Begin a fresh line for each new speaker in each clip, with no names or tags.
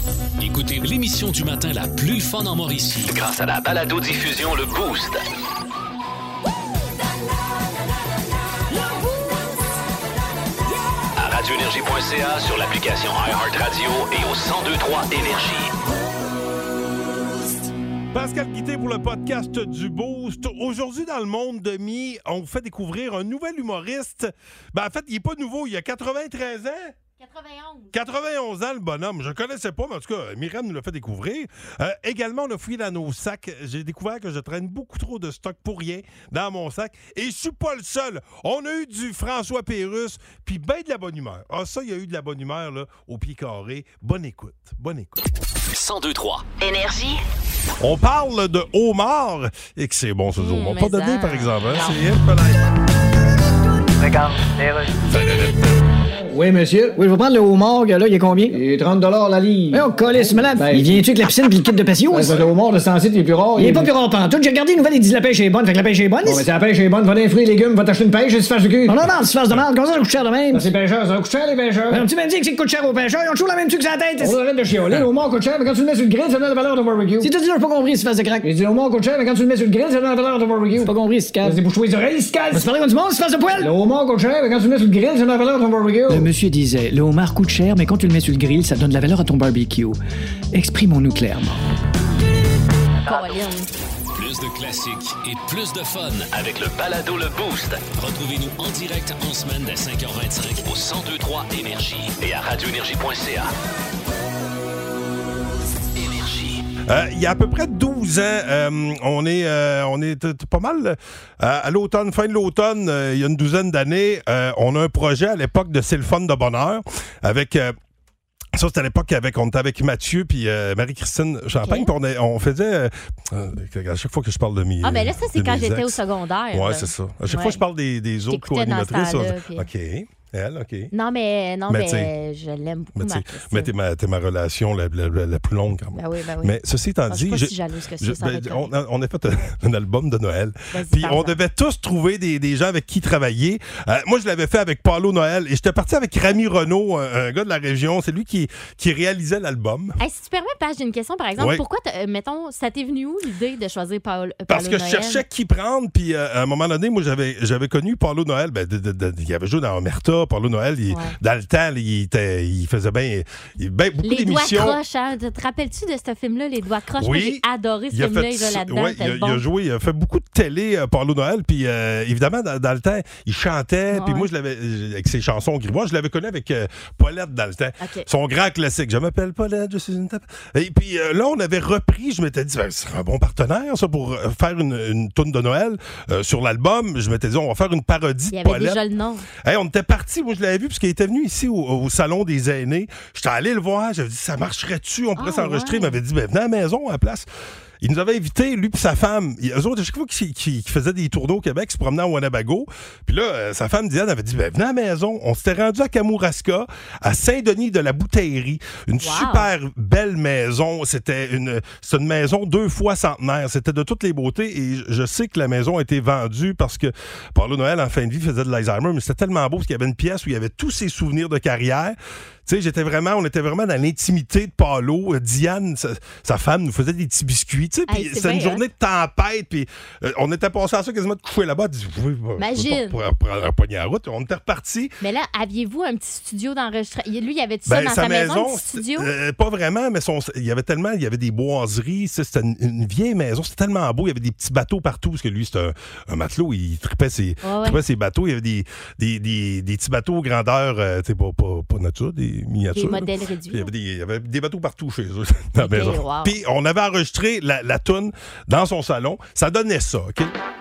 Écoutez l'émission du matin la plus fun en Mauricie grâce à la balado-diffusion Le Boost. À radioénergie.ca, sur l'application iHeartRadio et au 1023 Énergie.
Pascal Guité pour le podcast du Boost. Aujourd'hui, dans le monde de mi, on vous fait découvrir un nouvel humoriste. En fait, il n'est pas nouveau, il a 93 ans. 91 ans, le bonhomme. Je ne connaissais pas, mais en tout cas, Myriam nous l'a fait découvrir. Également, on a fouillé dans nos sacs. J'ai découvert que je traîne beaucoup trop de stock pour rien dans mon sac. Et je suis pas le seul. On a eu du François Pérusse, puis ben de la bonne humeur. Ah, ça, il y a eu de la bonne humeur là, au pied carré. Bonne écoute.
1023
Énergie.
On parle de homard et que c'est bon, ce homard. Pas donné, par exemple. Hein? C'est
Regarde,
Oui, monsieur. Oui, je vais prendre le homard, là, il est combien?
il est 30 la livre.
On colle ce malade.
Ben,
il vient-tu avec la piscine puis le kit de patio?
Le homard de Saint-Cyr, il est plus rare.
Il est pas plus rare pantoute. J'ai regardé une nouvelle, il dit la pêche est bonne. Fait que la pêche est bonne.
Bon, mais si la pêche est bonne, va dans les fruits et légumes, va t'acheter une pêche et se faire du cul.
Non, tu fasses de mal. Comment ça coûte cher de même?
C'est pêcheurs, ça coûte cher, les pêcheurs.
Mais tu m'as dit que c'est coûte cher aux pêcheurs. Ils ont toujours la même truc sur la tête.
On arrête de chialer. Le homard coûte cher, mais quand tu le mets sur le grill, ça donne la valeur de barbecue.
Si tu dis, j'ai pas compris, si tu fasses de crack.
J'ai dit, le homard coûte cher, mais quand tu le mets sur le grill, ça donne la valeur de barbecue.
J'ai pas compris, si tu
C'est bouche-toi les oreilles, scale.
C'est pareil comme du monde, si tu fasses de poêle.
Le homard coûte cher, mais quand tu le mets sur le grill, ça donne la valeur de barbecue.
Le monsieur disait, le homard coûte cher, mais quand tu le mets sur le grill, ça donne de la valeur à ton barbecue. Exprimons-nous clairement.
Plus de classiques et plus de fun avec le balado Le Boost. Retrouvez-nous en direct en semaine dès 5h25 au 1023 Énergie et à radioénergie.ca. Énergie.
Il y a à peu près 12 ans, on est pas mal à l'automne, fin de l'automne, il y a une douzaine d'années, on a un projet à l'époque de C'est le fun de bonheur avec... ça, c'était à l'époque on était avec Mathieu puis Marie-Christine Champagne. Puis on faisait... à chaque fois que je parle de mes...
Ah, ben là, ça, c'est quand j'étais au
ex.
secondaire.
Ouais, c'est ça. À chaque fois que je parle des autres
T'écoutais dans ce
co-animatrices...
temps-là, puis-
OK. Elle, OK.
Non, mais
t'sais,
je l'aime beaucoup,
Mais t'es ma relation la plus longue, quand même.
Ben oui.
Mais ceci étant dit...
Je suis pas si jalouse que ça, ça va être
on a fait un album de Noël.
Vas-y,
Puis
parle-en.
on devait tous trouver des gens avec qui travailler. Moi, je l'avais fait avec Paulo Noël. Et j'étais parti avec Rami Renaud, un gars de la région. C'est lui qui réalisait l'album.
Hey, si tu permets, Page, j'ai une question, par exemple.
Oui.
Pourquoi, mettons, ça t'est venu où l'idée de choisir Paulo
Parce que je
Noël?
cherchais qui prendre, puis à un moment donné, moi, j'avais connu Paulo Noël. Il avait joué dans Omerta. Paulo Noël, dans le temps, il faisait bien beaucoup
Les doigts
d'émissions.
croches, hein? Te rappelles-tu de ce film-là, Les doigts croches?
Oui.
Moi, j'ai adoré ce film-là. Il va là-dedans.
Ouais, il a fait beaucoup de télé, Paulo Noël, puis évidemment, dans le temps, il chantait, puis moi, je l'avais, avec ses chansons grivoises, je l'avais connu avec Paulette dans le temps.
Okay.
Son grand classique. Je m'appelle Paulette, je suis une tape. Et puis là, on avait repris, je m'étais dit, c'est un bon partenaire, ça, pour faire une toune de Noël sur l'album. Je m'étais dit, on va faire une parodie
Il y
de
avait
Paulette.
déjà le nom.
Hey, on était partis, moi je l'avais vu, parce qu'il était venu ici au Salon des aînés. J'étais allé le voir, j'avais dit, ça marcherait-tu? On pourrait s'enregistrer.
Ouais.
Il m'avait dit, venez à la maison à la place. Il nous avait invités, lui et sa femme. Eux autres, à chaque fois qu'ils faisaient des tournées au Québec, ils se promenaient à Wanabago. Puis là, sa femme Diane avait dit, venez à la maison. On s'était rendu à Kamouraska, à Saint-Denis de la Bouteillerie. Une super belle maison. C'était une maison 2 fois centenaire. C'était de toutes les beautés. Et je sais que la maison a été vendue parce que Paulo Noël, en fin de vie, faisait de l'Alzheimer. Mais c'était tellement beau parce qu'il y avait une pièce où il y avait tous ses souvenirs de carrière. Tu sais, on était vraiment dans l'intimité de Paulo. Diane, sa femme, nous faisait des petits biscuits. Tu sais, puis c'était une journée de tempête. Puis on était passé à ça quasiment de coucher là-bas.
Imagine.
Pour prendre un poignet à route. On était repartis.
Mais là, aviez-vous un petit studio d'enregistrement? Lui, il avait-tu ça dans sa maison, un petit studio?
Pas vraiment, mais il y avait des boiseries. C'était une vieille maison. C'était tellement beau. Il y avait des petits bateaux partout. Parce que lui, c'était un matelot. Il tripait ses bateaux. Il y avait des petits bateaux grandeur, tu sais, pas nature, des miniatures.
Des modèles réduits.
Il y avait des bateaux partout chez eux dans la maison.
Wow.
Puis on avait enregistré la toune dans son salon. Ça donnait ça, OK?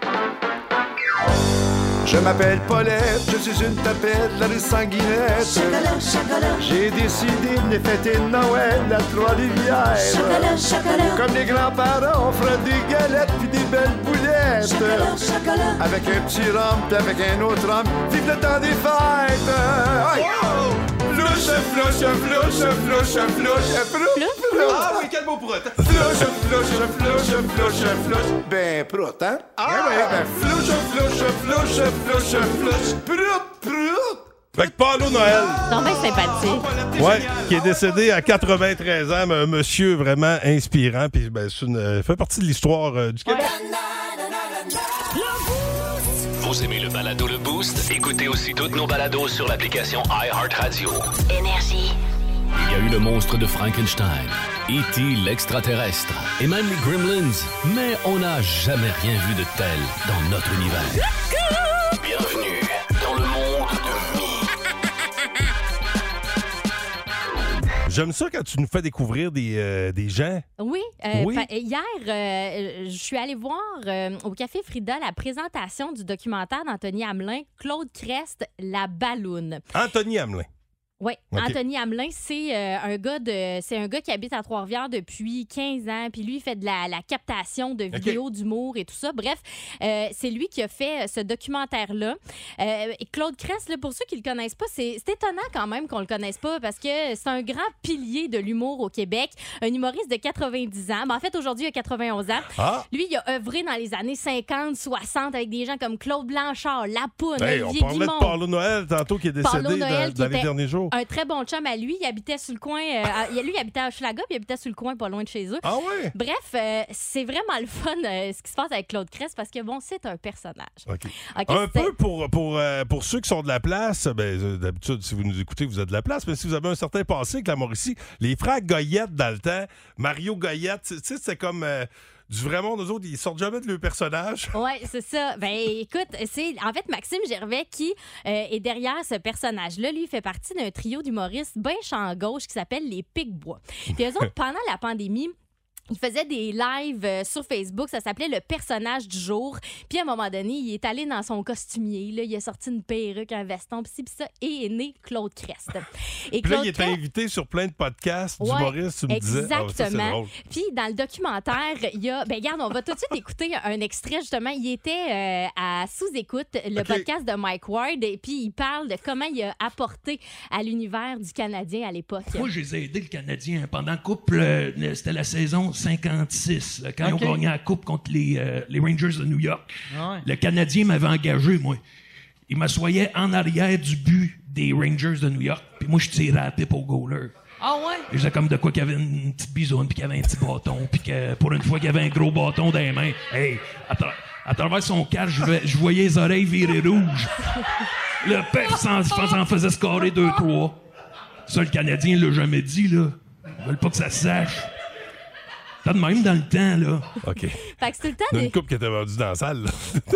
Je m'appelle Paulette, je suis une tapette, la rue Sanguinette.
Chocolat, chocolat.
J'ai décidé de fêter Noël à Trois-Rivières.
Chocolat, chocolat.
Comme les grands-parents, on fera des galettes puis des belles boulettes.
Chocolat, chocolat.
Avec un petit rhum puis avec un autre rhum, vive le temps des fêtes. Flouche, flouche, flouche, flouche, flouche, flouche.
Ah oui, quel beau prout!
Flouche, flouche, flouche, flouche, flouche. Ben, prout, hein? Ah oui, ben, flouche, flouche, flouche, flouche, flouche. Prout, prout.
Fait que Paulo Noël.
Non, bien sympathique.
Ouais, qui est décédé à 93 ans, mais un monsieur vraiment inspirant. Puis fait partie de l'histoire du Québec.
Vous aimez le balado Le Boost? Écoutez aussi toutes nos balados sur l'application iHeartRadio.
Énergie.
Il y a eu le monstre de Frankenstein, E.T. l'extraterrestre et même les Gremlins, mais on n'a jamais rien vu de tel dans notre univers. Bienvenue dans le monde de Mi.
J'aime ça quand tu nous fais découvrir des gens.
Oui.
Oui.
Hier, je suis allée voir au Café Frida la présentation du documentaire d'Anthony Hamelin, Claude Crest, La Balloune.
Anthony Hamelin.
Oui,
OK.
Anthony Hamelin, c'est un gars qui habite à Trois-Rivières depuis 15 ans. Puis lui, il fait de la captation de vidéos d'humour et tout ça. Bref, c'est lui qui a fait ce documentaire-là. Et Claude Crest, là, pour ceux qui le connaissent pas, c'est étonnant quand même qu'on le connaisse pas parce que c'est un grand pilier de l'humour au Québec. Un humoriste de 90 ans. Ben, en fait, aujourd'hui, il a 91 ans.
Ah.
Lui, il a œuvré dans les années 50, 60 avec des gens comme Claude Blanchard, Lapoune,
Hey, on
Olivier
parlait
Guimond.
de Paulo Noël tantôt qui est décédé
Paulo Noël,
dans
qui
les
était
derniers jours.
un très bon chum à lui. Il habitait sur le coin. Lui, il habitait à Hochelaga, puis il habitait sur le coin, pas loin de chez eux.
Ah ouais?
Bref, c'est vraiment le fun ce qui se passe avec Claude Crest parce que, bon, c'est un personnage.
OK.
OK,
Un peu pour ceux qui sont de la place, d'habitude, si vous nous écoutez, vous êtes de la place, mais si vous avez un certain passé avec la Mauricie, les frères Goyette dans le temps, Mario Goyette, tu sais, c'est comme du vrai monde, eux autres, ils sortent jamais de leur personnage.
Oui, c'est ça. Ben écoute, c'est en fait Maxime Gervais qui est derrière ce personnage-là. Lui, il fait partie d'un trio d'humoristes bien champ gauche qui s'appelle les Pic-Bois. Puis eux autres, pendant la pandémie, il faisait des lives sur Facebook, ça s'appelait le personnage du jour. Puis à un moment donné, il est allé dans son costumier, là, il a sorti une perruque, un veston, puis ça, et est né Claude Crest. Et
Puis là,
Claude
il était invité sur plein de podcasts d'humoristes, tu me disais.
Exactement.
Ah, ça, c'est drôle.
Puis dans le documentaire, il y a... Ben regarde, on va tout de suite écouter un extrait, justement. Il était à Sous-Écoute, le podcast de Mike Ward, et puis il parle de comment il a apporté à l'univers du Canadien à l'époque.
Moi, je les ai aidés, le Canadien. Pendant la Coupe, c'était la saison 56, là, quand ils ont gagné la Coupe contre les Rangers de New York.
Ah ouais.
Le Canadien m'avait engagé, moi. Il m'assoyait en arrière du but des Rangers de New York, puis moi, je tirais à la pipe au goaler.
Ah ouais?
Et j'étais comme de quoi qu'il y avait une petite bisoune, puis qu'il y avait un petit bâton, puis que pour une fois qu'il y avait un gros bâton dans les mains, hey, à travers son casque, je voyais les oreilles virer rouges. Le père s'en faisait scorer 2-3. Ça, le Canadien l'a jamais dit, là. Ils veulent pas que ça se sache. T'as de même dans le temps, là.
OK.
Fait que c'est tout le temps
Il y a
des...
une couple qui était vendue dans la salle, là.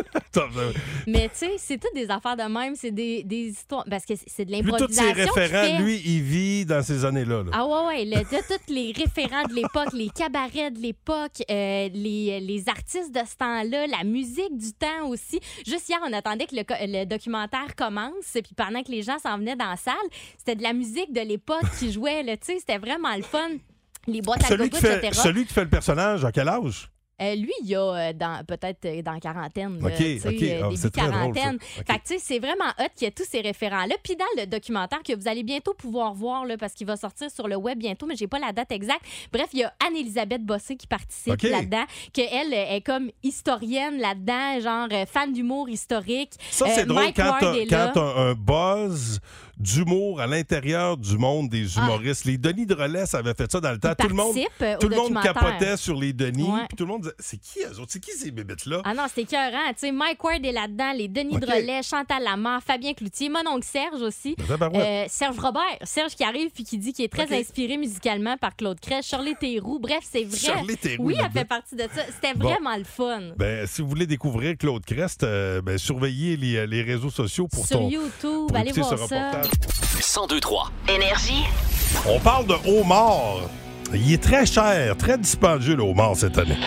Mais tu sais, c'est toutes des affaires de même, c'est des histoires... Parce que c'est de
Puis tous
l'improvisation
ses référents, lui, il vit dans ces années-là. Là.
Ah ouais, tous les référents de l'époque, les cabarets de l'époque, les artistes de ce temps-là, la musique du temps aussi. Juste hier, on attendait que le documentaire commence, puis pendant que les gens s'en venaient dans la salle, c'était de la musique de l'époque qui jouait, tu sais, c'était vraiment le fun. Les boîtes à gogo, etc.
Celui qui fait le personnage, à quel âge?
Lui, il a peut-être dans la quarantaine.
OK.
Début
C'est très
quarantaine.
drôle, ça. OK.
Fait que, tu sais, c'est vraiment hot qu'il y ait tous ces référents-là. Puis dans le documentaire que vous allez bientôt pouvoir voir, là, parce qu'il va sortir sur le web bientôt, mais j'ai pas la date exacte. Bref, il y a Anne-Élisabeth Bossé qui participe là-dedans, qu'elle est comme historienne là-dedans, genre fan d'humour historique.
Ça, c'est drôle
Mike
quand
Ward est
t'as
là.
un buzz d'humour à l'intérieur du monde des humoristes. Les Denis Drolet avaient fait ça dans le temps. Tout le monde capotait sur les Denis.
Ouais.
Puis tout le monde disait, c'est qui eux autres? C'est qui ces bébites-là?
Ah non, c'était écœurant. Tu sais, Mike Ward est là-dedans, les Denis Drolet, Chantal Lamarre, Fabien Cloutier, mon oncle Serge aussi. Serge Robert. Serge qui arrive puis qui dit qu'il est très inspiré musicalement par Claude Crest. Shirley Theroux. Bref, c'est vrai.
Shirley Theroux,
oui, elle fait partie de ça. C'était vraiment le fun.
Ben, si vous voulez découvrir Claude Crest, surveillez les réseaux sociaux pour
Sur YouTube, allez voir ça.
102.3
Énergie.
On parle de homard. Il est très cher, très dispendieux, le homard, cette année.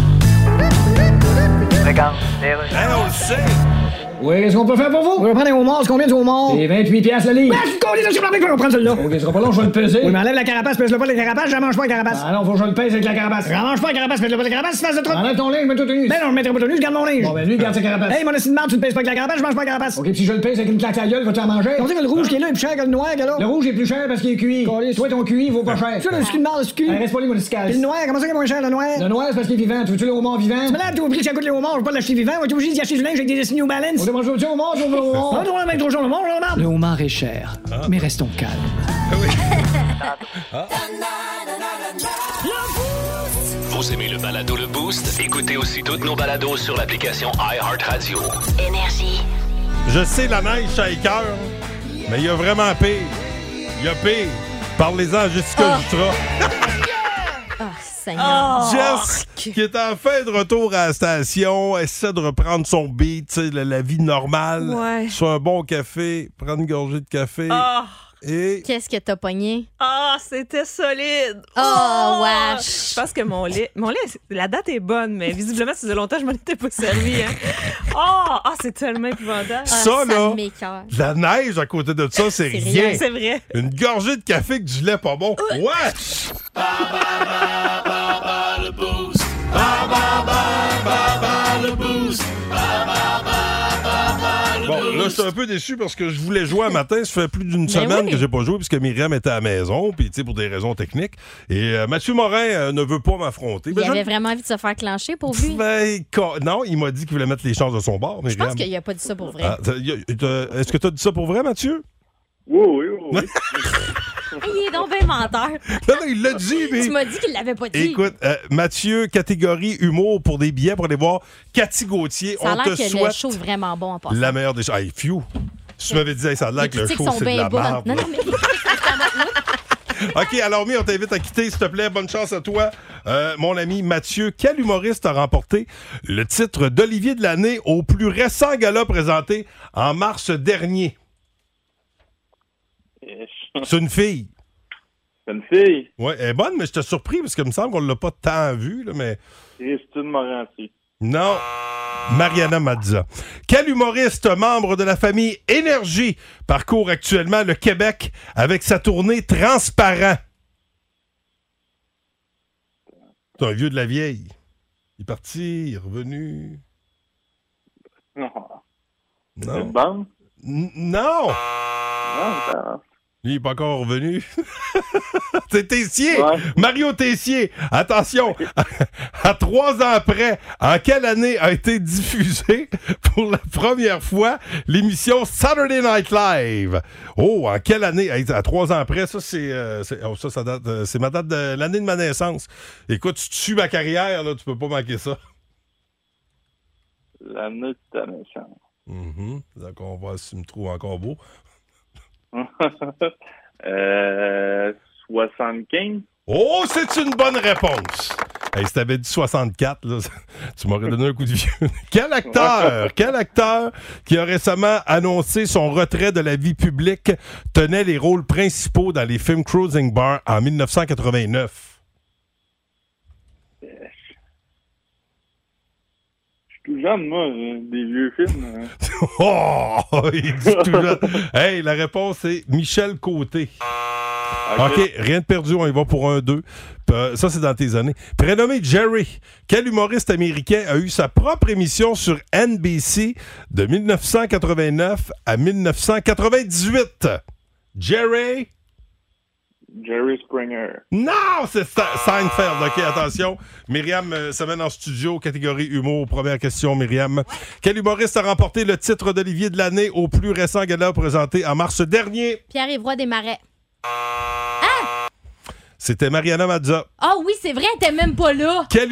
Regarde.
On le sait.
Oui, qu'est-ce qu'on peut faire pour vous? On va prendre un homard, c'est combien du homard? C'est 28 piastres le livre. Je vais prendre celui-là. OK, ce sera pas long, je vais le peser. Oui, mais enlève la carapace, pèse-le pas la carapace, je mange pas la carapace. Ah non, faut que je le pèse avec la carapace. Je mange pas la carapace, pèse-le pas la carapace, tu fasses de trop. Enlève ton linge, mets tout nu. Ben non, je mettrai pas tout nu, je garde mon linge. Bon, ben lui, garde sa carapace. Hey, mon assis de marde, tu le pèses pas avec la carapace, je mange pas la carapace. OK, puis si je le pèse avec une claque à gueule, vas-tu en manger? On dit que le rouge qui est là est plus cher que le noir, là. Le rouge est plus cher parce qu'il est cuit. Toi, ton cuit, il vaut pas cher. Tu vois, le ski de marde, le ski. Reste pas les moniscales. Puis le noir, comment ça qu'il est moins cher, le noir? Le noir, c'est parce qu'il est vivant. Tu veux-tu le homard vivant? Tu me l'as, tu oublies que ça coûte le homard, je veux pas l'acheter vivant. On est obligé d'y acheter du linge avec des New Balance. mange au homard, on mange au homard.
Le homard est cher, mais restons calmes.
Vous aimez le balado Le Boost? Écoutez aussi toutes nos balados sur l'application iHeartRadio.
Énergie.
Je sais, la neige, ça écoeure, mais il y a vraiment pire. Il y a pire. Parlez-en à Jessica Jutra. Jess, qui est en fin de retour à la station, essaie de reprendre son beat, tu sais, la vie normale.
Ouais.
Soit un bon café, prendre une gorgée de café. Et...
Qu'est-ce que t'as pogné?
C'était solide.
Wesh.
Je pense que mon lait, la date est bonne, mais visiblement, ça faisait longtemps que je m'en étais pas servi. Hein. C'est tellement épouvantable.
Ça, là,
m'écoeure.
la neige à côté de ça, c'est rien.
C'est vrai.
Une gorgée de café que du lait pas bon. Wesh!
Le Boost. Le Boost.
Bon, là, je suis un peu déçu parce que je voulais jouer un matin. Ça fait plus d'une semaine que j'ai pas joué puisque Myriam était à la maison, puis tu sais, pour des raisons techniques. Et Mathieu Morin ne veut pas m'affronter.
Il avait vraiment envie de se faire clencher pour lui.
Non, il m'a dit qu'il voulait mettre les chances de son bord, Myriam.
Je pense qu'il a pas dit ça pour vrai.
Est-ce que tu as dit ça pour vrai, Mathieu?
Oui.
Il est donc bien menteur.
Non, il l'a dit, mais...
Tu m'as dit qu'il l'avait pas dit.
Écoute, Mathieu, catégorie humour pour des billets pour aller voir Cathy Gauthier.
Ça a
On
l'air
te
que
souhaite
le show est vraiment bon en passant.
la meilleure des choses. Hey, phew! Si tu m'avais dit, hey, ça a l'air que le show, c'est de la merde.
Non, mais...
OK, alors, on t'invite à quitter, s'il te plaît. Bonne chance à toi, mon ami Mathieu. Quel humoriste a remporté le titre d'Olivier de l'année au plus récent gala présenté en mars dernier? C'est une fille.
C'est une fille.
Oui, elle est bonne, mais je t'ai surpris parce qu'il me semble qu'on ne l'a pas tant vue, là, mais...
Christine Morancy.
Non. Mariana Mazza. Quel humoriste membre de la famille Énergie parcourt actuellement le Québec avec sa tournée Transparent? C'est un vieux de la vieille. Il est parti, il est revenu.
Non.
Non.
Une bande?
Non!
Non,
lui, il n'est pas encore revenu. C'est Tessier!
Ouais.
Mario Tessier! Attention! À 3 ans après, en quelle année a été diffusée pour la première fois l'émission Saturday Night Live? Oh, en quelle année? À 3 ans après, ça, ça date, c'est ma date de l'année de ma naissance. Écoute, tu suis ma carrière, là, tu peux pas manquer ça.
l'année de ta naissance.
Donc, on va voir si tu me trouves encore beau.
75.
Oh, c'est une bonne réponse. Hey, si t'avais dit 64, là, tu m'aurais donné un coup de vieux. Quel acteur qui a récemment annoncé son retrait de la vie publique tenait les rôles principaux dans les films Cruising Bar en 1989?
Tout jeune, moi, des vieux films.
Oh! Il dit tout jeune. Hey, la réponse est Michel Côté. OK, rien de perdu, on y va pour 1-2. Ça, c'est dans tes années. Prénommé Jerry, quel humoriste américain a eu sa propre émission sur NBC de 1989 à 1998? Jerry
Springer.
Non, c'est Seinfeld. OK, attention. Myriam se mène en studio, catégorie humour. Première question, Myriam. Ouais. Quel humoriste a remporté le titre d'Olivier de l'année au plus récent gala présenté en mars dernier?
Pierre-Yves Roy Desmarais.
C'était Mariana Mazza.
Ah oui, c'est vrai, t'es même pas là.
Quel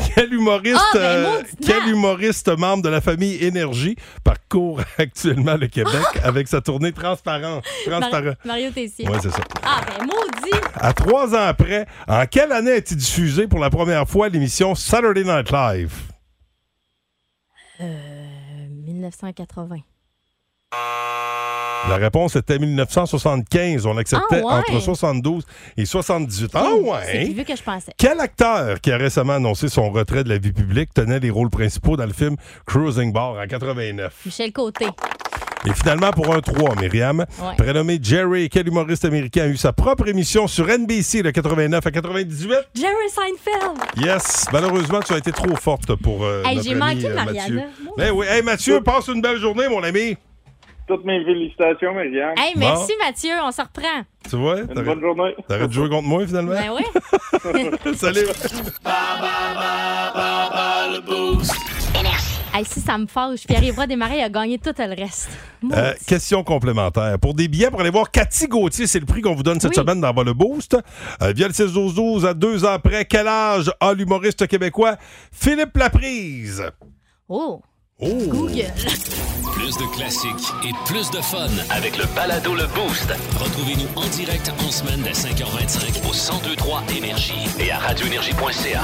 humoriste membre de la famille Énergie parcourt actuellement le Québec avec sa tournée Transparent?
Mario Tessier.
Oui, c'est ça.
Ah, ben maudit.
À 3 ans après, en quelle année a été diffusée pour la première fois l'émission Saturday Night Live?
1980.
La réponse était 1975. On acceptait entre 72 et 78. Ah ouais!
C'est plus vieux que je pensais.
Quel acteur qui a récemment annoncé son retrait de la vie publique tenait les rôles principaux dans le film Cruising Bar en 89?
Michel Côté.
Et finalement, pour 1-3, Myriam, prénommé Jerry, quel humoriste américain a eu sa propre émission sur NBC de 89 à 98?
Jerry Seinfeld.
Yes. Malheureusement, tu as été trop forte pour notre
j'ai
ami
manqué
Mathieu.
Mariana.
Mais oui. Hey, Mathieu, passe une belle journée, mon ami.
Toutes mes félicitations, Myriam.
Hey, merci, Mathieu. On se reprend.
Tu vois?
Une bonne journée.
T'arrêtes de jouer contre moi, finalement?
Ben oui.
Salut.
Le Boost.
Énergie.
Hey, si ça me fâche, puis arrivera des marais, il a gagné tout le reste.
Question complémentaire. Pour des billets pour aller voir Cathy Gauthier, c'est le prix qu'on vous donne cette semaine dans Bas le Boost. Via le 6-12-12, à 2 ans près, quel âge a l'humoriste québécois Philippe Laprise?
Oh!
Google. Plus de classiques et plus de fun avec le balado Le Boost. Retrouvez-nous en direct en semaine dès 5h25 au 1023 Énergie et à radioénergie.ca.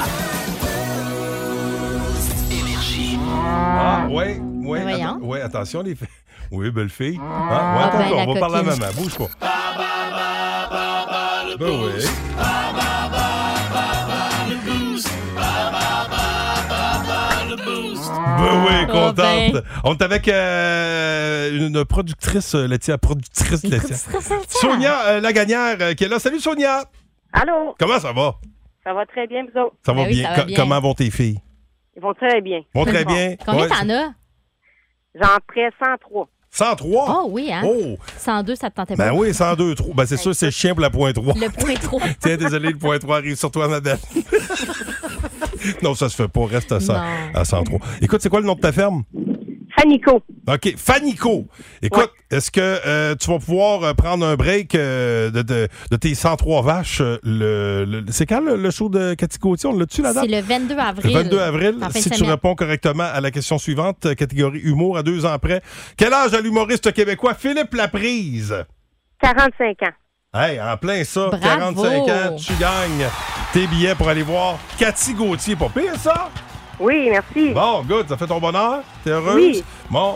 Énergie.
Ah, ouais, attention les filles. Oui, belle fille. Attends, on va parler à maman. Bouge pas. Ben oui. Ben oui, contente. On est avec une productrice laitière. Sonia Lagagnère qui est là. Salut Sonia.
Allô.
Comment ça va?
Ça va très bien, vous autres.
Ça va bien. Comment vont tes filles?
Ils vont très bien.
Très bien.
Combien t'en as?
J'en prends 103.
103?
Oh oui, hein? 102, ça te tentait pas?
Ben oui, 102, 3. Ben c'est sûr, c'est chien pour la point 3.
Le point 3.
Tiens, désolé, le point 3 arrive sur toi, ma belle. Non, ça se fait pas. Reste à 103. Écoute, c'est quoi le nom de ta ferme?
Fanico.
OK, Fanico. Écoute, est-ce que tu vas pouvoir prendre un break de tes 103 vaches? C'est quand le show de Cathy Gauthier? On l'a-tu la date?
C'est le 22 avril.
Le 22 avril. Si tu réponds correctement à la question suivante, catégorie humour à 2 ans près. Quel âge a l'humoriste québécois Philippe Laprise?
45 ans.
Hey, en plein ça,
Bravo.
45 ans, tu gagnes tes billets pour aller voir Cathy Gauthier. Pas pire, ça?
Oui, merci.
Bon, good, ça fait ton bonheur? T'es heureuse?
Oui.
Bon,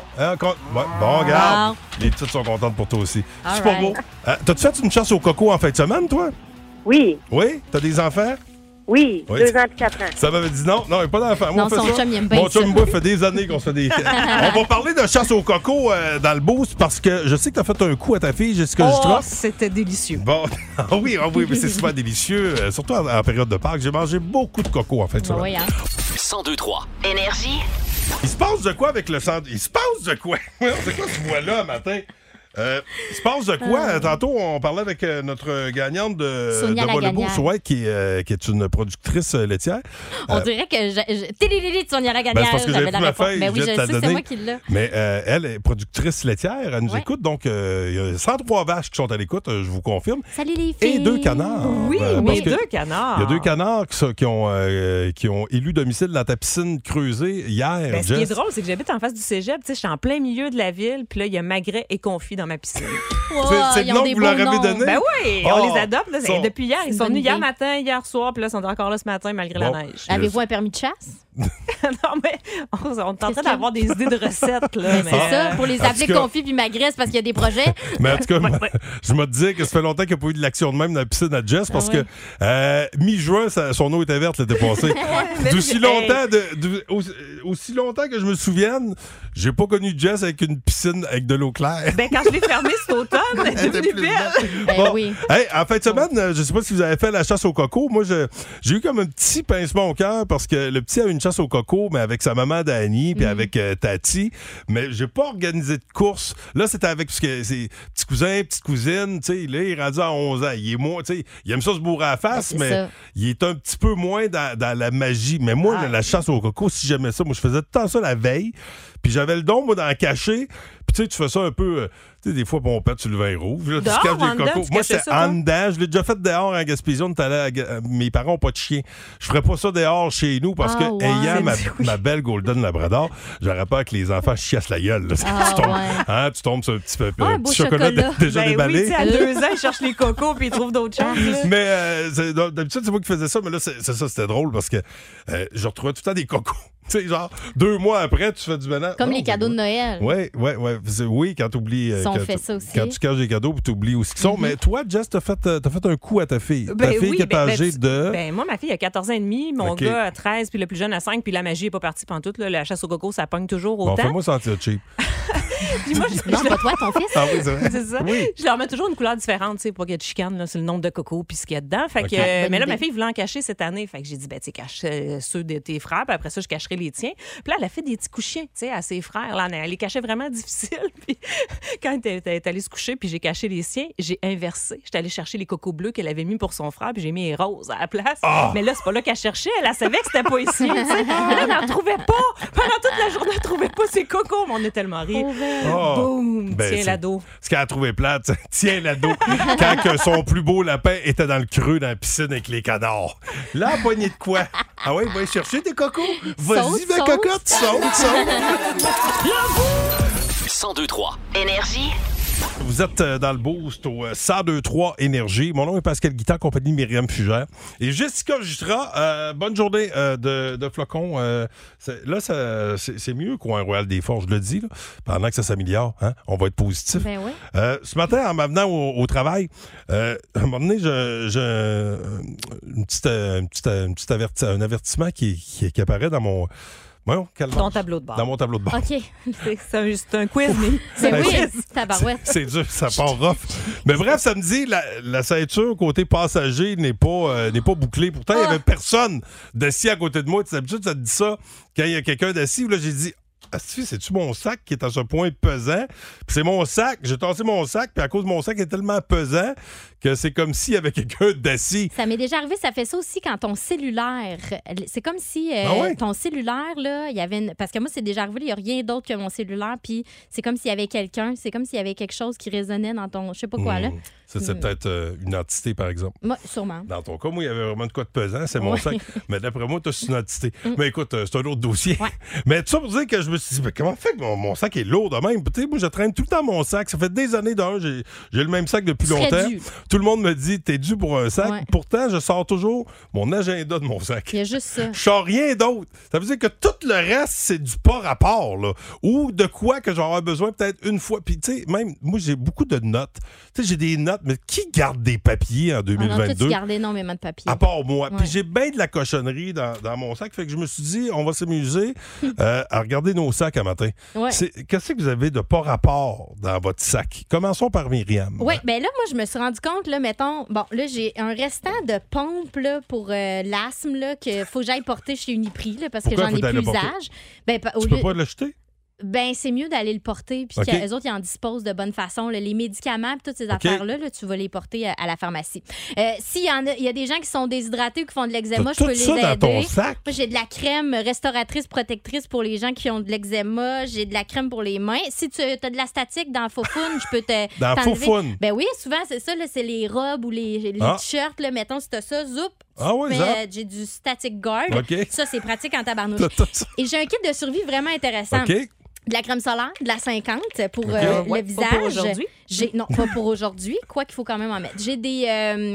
regarde. Les petites sont contentes pour toi aussi. C'est pas beau. T'as-tu fait une chasse au coco en fin de semaine, toi?
Oui.
Oui? T'as des enfants?
Oui, 2 ans et 4 ans.
Ça m'avait dit non, il n'y a pas d'enfant.
Non, son chum, il aime bien
Mon chum, moi, fait des années qu'on se fait des... On va parler de chasse au coco dans le boost parce que je sais que t'as fait un coup à ta fille, Jessica Justra.
C'était délicieux.
Bon, oui, mais c'est super délicieux, surtout en période de Pâques. J'ai mangé beaucoup de coco en fin de semaine.
Oui, hein?
1023
Énergie.
Il se passe de quoi avec le centre? Il se passe de quoi? C'est quoi ce voix-là, matin? Il se passe de quoi? Tantôt, on parlait avec notre gagnante de
Sonia Lagagnère.
qui est une productrice laitière.
On dirait que Télé Sonia Lagagnère,
c'est parce que
j'avais
j'avais
la
ma
réponse.
feuille,
Ben oui,
je
je
te
sais,
la
c'est
donnais.
moi qui l'ai.
Mais elle est productrice laitière, elle nous écoute, donc il y a 103 vaches qui sont à l'écoute, je vous confirme.
Salut les filles!
Et 2 canards.
Oui,
parce
mais
que
2 canards.
Il y a 2 canards qui ont élu domicile dans ta piscine creusée hier,
Ce qui est
Jess.
drôle, c'est que j'habite en face du cégep. Je suis en plein milieu de la ville, puis là, il y a magret et confit dans ma piscine.
C'est le nom que vous leur avez donné?
Ben oui, on les adopte. Là, depuis hier, ils sont venus hier
idée.
matin, hier soir, puis là, ils sont encore là ce matin malgré la neige.
Avez-vous un permis de chasse?
Non, mais on est en train d'avoir des idées de recettes. Là, mais
C'est ça, pour les
en
appeler
tout cas-
confit puis magresse parce qu'il y a des projets.
Mais en tout cas, je me disais que ça fait longtemps qu'il n'y a pas eu de l'action de même dans la piscine à Jess parce que mi-juin, son eau était verte l'été passé. Aussi longtemps que je me souvienne, j'ai pas connu Jess avec une piscine avec de l'eau claire.
Ben, quand je l'ai fermée cet automne, elle est devenue belle.
Bon,
oui.
hey, en fin de semaine, je sais pas si vous avez fait la chasse au coco. Moi, j'ai eu comme un petit pincement au cœur parce que le petit a eu une chasse au coco, mais avec sa maman Dani puis avec Tati. Mais j'ai pas organisé de course. Là, c'était avec parce que c'est petit cousin, petite cousine. Tu sais, là, il est rendu à 11 ans. Il est moins, tu sais, il aime ça se bourrer à la face, mais
ça.
il est un petit peu moins dans la magie. Mais moi, la chasse au coco, si j'aimais ça, moi, je faisais tout le temps ça la veille. Puis j'avais le don, moi, d'en cacher. Puis tu sais, tu fais ça un peu... tu sais, des fois, on pète sur le vin rouge. Là, tu
Dehors,
caches
en
des
dedans,
cocos.
tu
Moi,
cachais
c'est
ça,
en dedans. Je l'ai déjà fait dehors en Gaspésie. On est allé mes parents n'ont pas de chien. Je ferais pas ça dehors chez nous parce que ayant ma belle Golden Labrador, j'aurais peur que les enfants chiassent la gueule. Là. Tu tombes sur un petit chocolat déjà déballé.
Oui, à 2 ans, ils cherchent les cocos puis ils trouvent d'autres choses.
Mais d'habitude, c'est moi qui faisais ça. Mais là, c'était drôle parce que je retrouvais tout le temps des cocos. Tu sais, genre, 2 mois après, tu fais du ménage.
Comme les cadeaux de Noël.
Oui, quand tu oublies.
On fait ça aussi.
Quand tu caches des cadeaux, puis tu oublies où ils sont. Mais toi, Jess, t'as fait un coup à ta fille. Ta fille qui est âgée de.
Moi, ma fille a 14 ans et demi, mon gars a 13, puis le plus jeune a 5, puis la magie n'est pas partie pantoute. Là. La chasse au coco, ça pogne toujours autant.
Bon, fais-moi sentir cheap.
Puis moi,
Non, pas toi, ton fils.
Ah oui, c'est vrai.
C'est ça.
Oui.
Je leur mets toujours une couleur différente, tu sais, pour qu'il y ait de chicane là, sur le nombre de cocos puis ce qu'il y a dedans. Fait que,
OK.
mais là,
idée.
ma fille voulait en cacher cette année. Fait que j'ai dit, ben, tu sais, cache ceux de tes frères, puis après ça, je cacherai les tiens. Puis là, elle a fait des petits couchins, tu sais, à ses frères. Là, elle les cachait vraiment difficile. Puis quand elle est allée se coucher, puis j'ai caché les siens, j'ai inversé. J'étais allée chercher les cocos bleus qu'elle avait mis pour son frère, puis j'ai mis les roses à la place. Mais là, c'est pas là qu'elle cherchait. Elle savait que c'était pas ici. Tu sais. Là, elle n'en trouvait pas. Pendant toute la journée, elle trouvait pas ses cocos. Mais on a tellement ri.
Oh.
Boum!
Ben,
Tiens,
c'est-
l'ado.
Ce qu'elle a trouvé plate, tiens l'ado, quand que son plus beau lapin était dans le creux dans la piscine avec les canards. Là, elle a pogné de quoi? Ah ouais, va chercher des cocos. Vas-y,
Saute,
ma
saute.
cocotte, saute.
1023.
Énergie.
Vous êtes dans le boost au 1023 Énergie. Mon nom est Pascal Guitard, compagnie Myriam Fugère. Et Jessica Jutra, bonne journée de flocons. C'est mieux qu'au Royal des Forges, je le dis, là, pendant que ça s'améliore. Hein? On va être positif.
Ben oui.
Ce matin, en m'amenant au travail, à un moment donné, j'ai un avertissement qui apparaît dans mon... Voyons,
Ton tableau de bord.
Dans mon tableau de bord.
OK.
C'est un quiz, mais.
Ben oui,
c'est-
tabarouette.
C'est dur, ça part rough. Mais bref, ça me dit, la ceinture côté passager n'est pas bouclée. Pourtant, il n'y avait personne d'assis à côté de moi. D'habitude, ça te dit ça quand il y a quelqu'un d'assis. Là, j'ai dit, c'est-tu mon sac qui est à ce point pesant? Puis c'est mon sac. J'ai tassé mon sac, puis à cause de mon sac est tellement pesant que c'est comme s'il y avait quelqu'un d'assis.
Ça m'est déjà arrivé, ça fait ça aussi quand ton cellulaire. C'est comme si
Ah ouais?
ton cellulaire, là, il y avait parce que moi, c'est déjà arrivé, il n'y a rien d'autre que mon cellulaire, puis c'est comme s'il y avait quelqu'un, c'est comme s'il y avait quelque chose qui résonnait dans ton. Je sais pas quoi, là.
Ça, c'est peut-être une entité, par exemple.
Moi, sûrement.
Dans ton cas, moi, il y avait vraiment de quoi de pesant, c'est mon
Ouais.
sac. Mais d'après moi, tu as une entité. Mais écoute, c'est un autre dossier.
Ouais.
Mais tout ça pour dire que je me suis dit, mais comment fait que mon sac est lourd de même? Tu sais, moi, je traîne tout le temps mon sac. Ça fait des années j'ai le même sac depuis
Tu serais
longtemps.
dû.
Tout le monde me dit, t'es dû pour un sac.
Ouais.
Pourtant, je sors toujours mon agenda de mon sac.
Il y a juste ça.
Je sors rien d'autre. Ça veut dire que tout le reste, c'est du pas rapport, là. Ou de quoi que j'aurai besoin peut-être une fois. Puis, tu sais, même, moi, j'ai beaucoup de notes. Tu sais, j'ai des notes, mais qui garde des papiers en
Ah non, toi,
2022?
tu gardais énormément de papier.
À part moi.
Ouais.
Puis j'ai bien de la cochonnerie dans mon sac. Fait que je me suis dit, on va s'amuser à regarder nos sacs un matin.
Ouais.
Qu'est-ce que vous avez de pas rapport dans votre sac? Commençons par Myriam.
Oui, bien là, moi, je me suis rendu compte, là, mettons, bon, là, j'ai un restant de pompe là, pour l'asthme là, qu'il faut que j'aille porter chez Uniprix là, parce
Pourquoi
que j'en ai
faut
plus
t'aller porter?
usage. Ben, au
Tu
lieu-
peux pas l'acheter?
Ben, c'est mieux d'aller le porter, puis
OK.
qu'eux autres, ils en disposent de bonne façon. Là. Les médicaments, puis toutes ces affaires-là, là, tu vas les porter à la pharmacie. S'il y en a, il y a des gens qui sont déshydratés ou qui font de l'eczéma, je
T'as
peux
tout
les
ça
aider.
dans ton sac?
Moi, j'ai de la crème restauratrice, protectrice pour les gens qui ont de l'eczéma. J'ai de la crème pour les mains. Si tu as de la statique dans la faufoune, je peux te.
Dans la
t'enlever.
faufoune?
Ben oui, souvent, c'est ça, là, c'est les robes ou les t-shirts. Là, mettons, si tu as ça, zoup.
Ah ouais,
Mais,
zap.
j'ai du static guard.
OK.
Ça, c'est pratique en tabarnouche.
T'as ça.
Et j'ai un kit de survie vraiment intéressant.
OK.
De la crème solaire, de la 50 pour
OK.
le
Ouais,
visage.
pas pour aujourd'hui.
Non, pas pour aujourd'hui, quoi qu'il faut quand même en mettre. J'ai des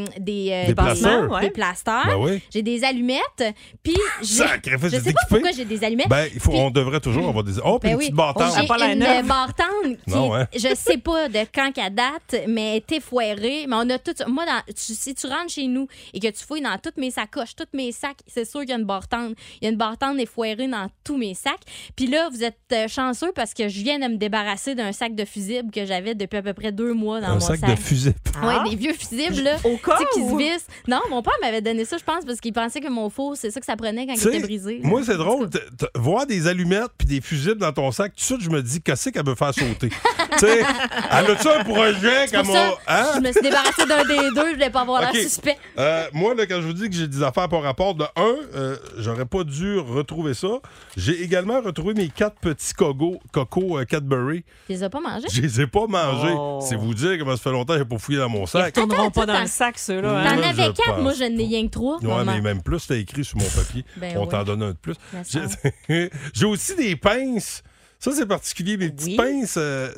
Des
pansements,
plasters.
Ouais.
des plasters.
Ben oui.
J'ai des allumettes. Puis j'ai.
Sacrifice,
Je
c'est
sais pas
équipé.
pourquoi j'ai des allumettes.
Ben,
Puis-
on devrait toujours avoir des... Oh, puis
Ben
une
oui.
petite bâtante.
J'ai
pas l'air
une
neuve.
bartende qui
Non, hein.
je sais pas de quand qu'elle date, mais elle était foirée. Mais on a tout. Moi, si tu rentres chez nous et que tu fouilles dans toutes mes sacoches, tous mes sacs, c'est sûr qu'il y a une bartende. Il y a une bartende effoirée dans tous mes sacs. Puis là, vous êtes chanceux parce que je viens de me débarrasser d'un sac de fusibles que j'avais depuis à peu près 2 mois dans
Un
mon
sac de fusibles.
Oui, des vieux fusibles, là.
Au cas
Tu sais, qui se
où.
vissent. Non, mon père m'avait donné ça, je pense, parce qu'il pensait que mon four, c'est ça que ça prenait quand il
Tu sais,
était brisé.
moi, c'est drôle. Voir des allumettes puis des fusibles dans ton sac, tout de suite, je me dis, qu'est-ce qu'elle veut faire sauter? Tu sais, elle a-tu un projet
C'est pour
comme...
ça,
Hein?
je me suis débarrassée d'un des deux, je voulais pas avoir
OK.
l'air suspect.
Moi, là, quand je vous dis que j'ai des affaires par rapport, de j'aurais pas dû retrouver ça. J'ai également retrouvé mes 4 petits cocos Cadbury.
Tu les as pas mangés?
Je les ai pas mangés.
Oh.
C'est vous dire comment ça fait longtemps que j'ai pas fouillé dans mon
Ils
sac.
retourneront pas
Attends,
dans le sac, ceux-là.
Oui.
hein.
T'en
Là,
avais
je
4,
pense
moi, je n'ai rien que 3.
Ouais, mais même plus, c'était écrit sur mon papier.
Ben
On
ouais.
t'en donne un de plus.
La
J'ai
chance.
j'ai aussi des pinces. Ça, c'est particulier. Mes petites
Oui.
pinces